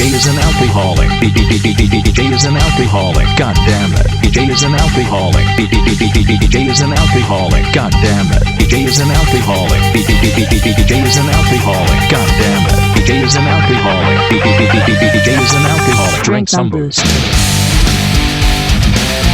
DJ is an alcoholic. DJ is an alcoholic. God damn it. DJ is an alcoholic. DJ is an alcoholic. God damn it. DJ is an alcoholic. DJ is an alcoholic. God damn it. DJ is an alcoholic. DJ is an alcoholic. Drink some booze.